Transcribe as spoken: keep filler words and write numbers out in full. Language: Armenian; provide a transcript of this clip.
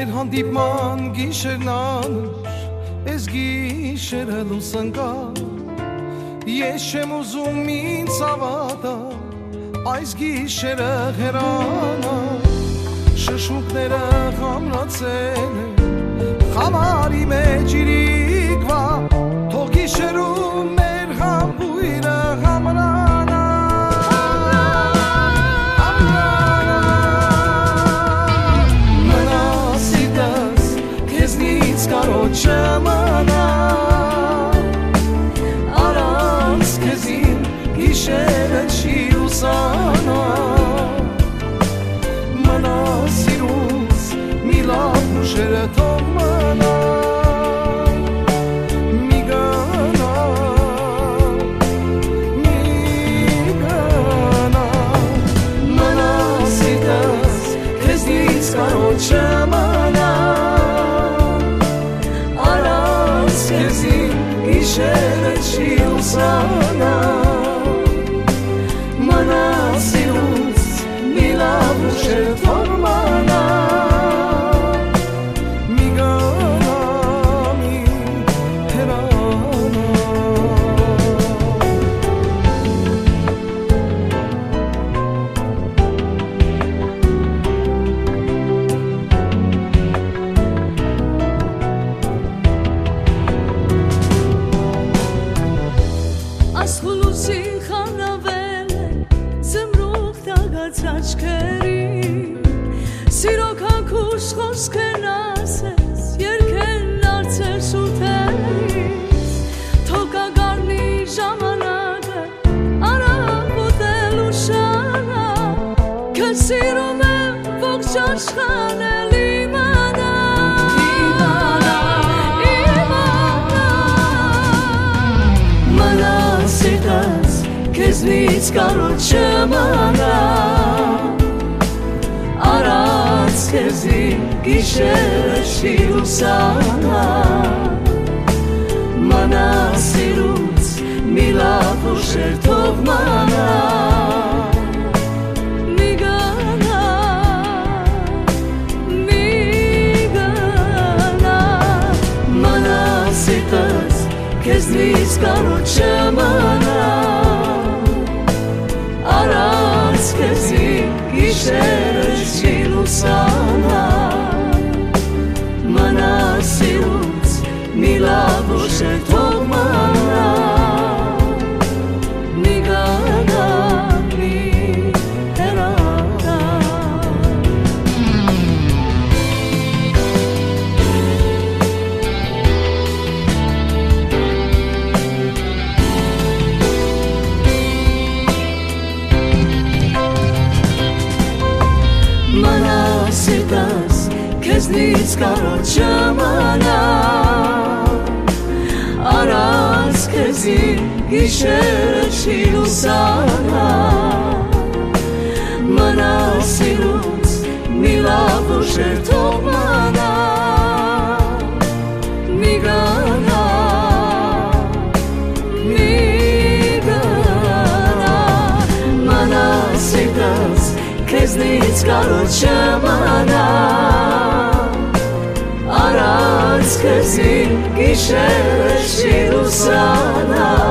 Մեր հանդիպման գիշերն անուշ, ես գիշերը լույս ընկավ, ես չեմ ուզում ինձ ավատա, այս գիշերը հեռանա, շշուկները խամրացել են, խամարի մեջ իրիկվա, թող գիշերում մեր համբույրը համրանա, Կարոտ չմանա Արանց կեզին գիշերը չի ուսանա Մնա սիրուս մի լավ ուշերը թող մնա Մի գնա Մի գնա Մնա սիրտս կեզնից կարոտ չմանա Գիշերը չի ուսանա Մնա սիրուց մի լավ ուշեր թող մնա Մի գնա մի հեռանա Սիրո քանքուշ խոսքն ասես երկեն արծեր սութերից Թող կգարնի ժամանակը արաբոտել ուշանա Քեզ սիրում եմ ողջ աշխարհն իմանա Մնա սիրտս քեզնից կարոտ չմանա Արանց կեզին գիշերը չի ուսանա Մնա սիրուց մի լավ ուշեր թող մնա Մի գնա, մի գնա Մնա սիրտս քեզնից կարոտ չմանա Արանց կեզին գիշերը չի ուսանա Մնա սիրուց մի լավ ուշեր թող մնա Մի գնա, մի հեռանա Մնա սիրտս քեզնից կարոտ չմանա Արանց կեզին գիշերը չի ուսանա Մնա սիրուց մի լավ ուշեր թող մնա Մի գնա, մի գնա Մնա սիրտս քեզնից կարոտ չմանա Արանց կեզին գիշերը չի ուսանա